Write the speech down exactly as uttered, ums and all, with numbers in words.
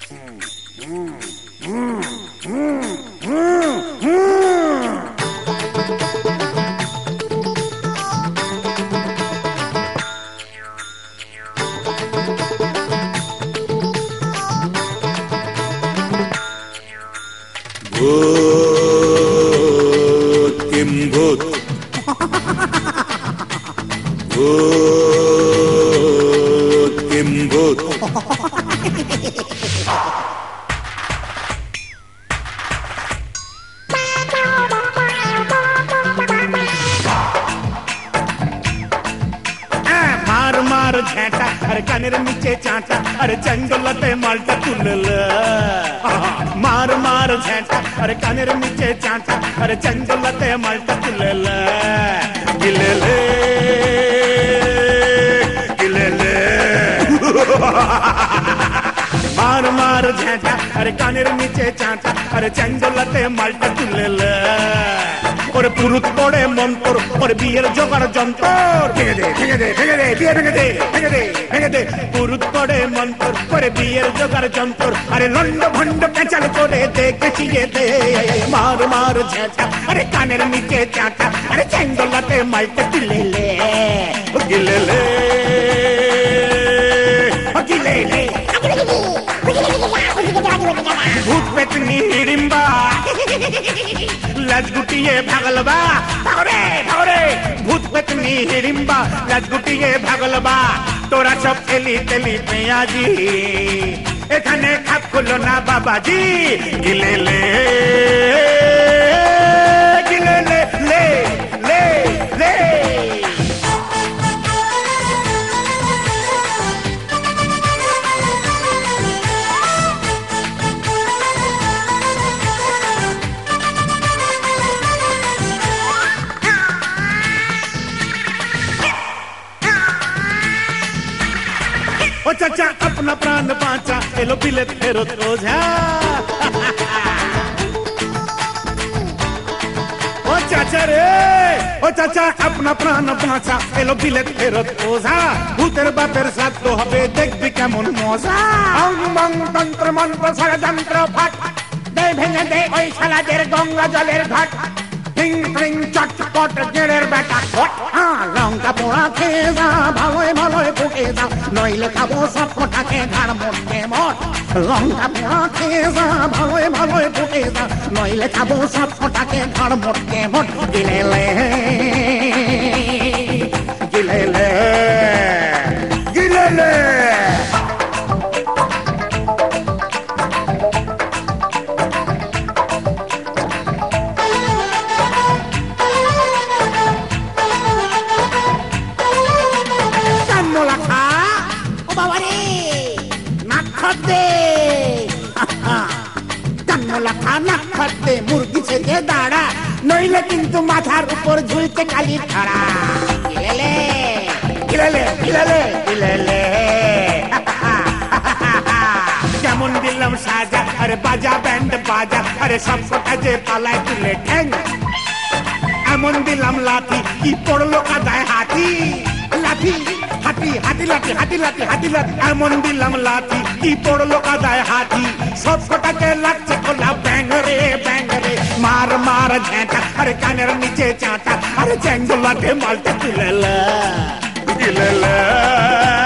ভূত কিম ভূত ভূত কিম ভূত मार मार झेंटा अरे कानेर नीचे चांटा अरे चंगलते माल्टा तुलल मार मार झेंटा अरे कानेर नीचे चांटा अरे चंगलते माल्टा तुलल गिलेले गिलेले मार मार झेंटा अरे कानेर नीचे चांटा अरे चंगलते माल्टा तुलल और पुरुत पड़े मंत्र और बियर जोगाड़ जंतर भेंगे दे भेंगे दे भेंगे दे बियर भेंगे दे भेंगे दे भेंगे दे पुरुत पड़े मंत्र और बियर जोगाड़ जंतर अरे लंड भंड पेचल करे दे कचिए दे मार मार झेंटा अरे कानेर नीचे चाटा अरे चंगलते माल्टे गिलेले गिलेले गिलेले भूत पेतनी हिडिंबा लजगुटिए भागलबा भागरे भागरे भूत पेतनी हिडिंबा लजगुटिए भागलबा तोरा सब तेली तेली पेयाजी एखाने खाप खुलो ना बाबाजी गिलेले गिलेले ले ले ले ओ चाचा अपना प्राण बांचा एलो बिले फेरो ओझा ओ चाचा रे ओ चाचा अपना प्राण बांचा एलो बिले फेरो ओझा भूतेर बापेर साथ तो হবে দেখবি কেমন মজা অং মং তন্ত্র মন্ত্র ষড়যন্ত্র ফাট দে ভেঙে দে ওই শালাদের গঙ্গা জলের ঘাট টিং টিং চটপট গেড়ের বেটা হ্যাঁ লঙ্কা পোড়া খেয়ে যা ভালোই ভালোই ফুটে যা নইলে খাবো সব কোটাকে ঘাড় মোটকে মোট লঙ্কা পোড়া খেয়ে যা ভালোই ভালোই ফুটে যা নইলে খাবো সব কোটাকে ঘাড় মোটকে মোট গিলেলে গিলেলে গিলেলে মুরগি ছেড়ে দাঁড়া নইলে কিন্তু মাথার উপর ঝুলতে কালি ছাড়া গিলেলে গিলেলে গিলেলে গিলেলে যেমন দিলাম সাজা আরে বাজা ব্যান্ড বাজা আরে সব কটা যে পালায় তুলে ঠ্যাং এমন দিলাম লাঠি কি পড়লো কাদায় হাতি লাঠি হাতি হাতি লাঠি হাতি লাঠি হাতি লাঠি এমন দিলাম লাঠি কি পড়লো কাদায় হাতি সব কটাকে লাগছে খোলা ব্যাং রে ব্যাং রে মার মার ঝেঁটা আরে কানের নিচে চাটা আরে চ্যাঙ্গলাতে মালটা তুলেলা তুলেলা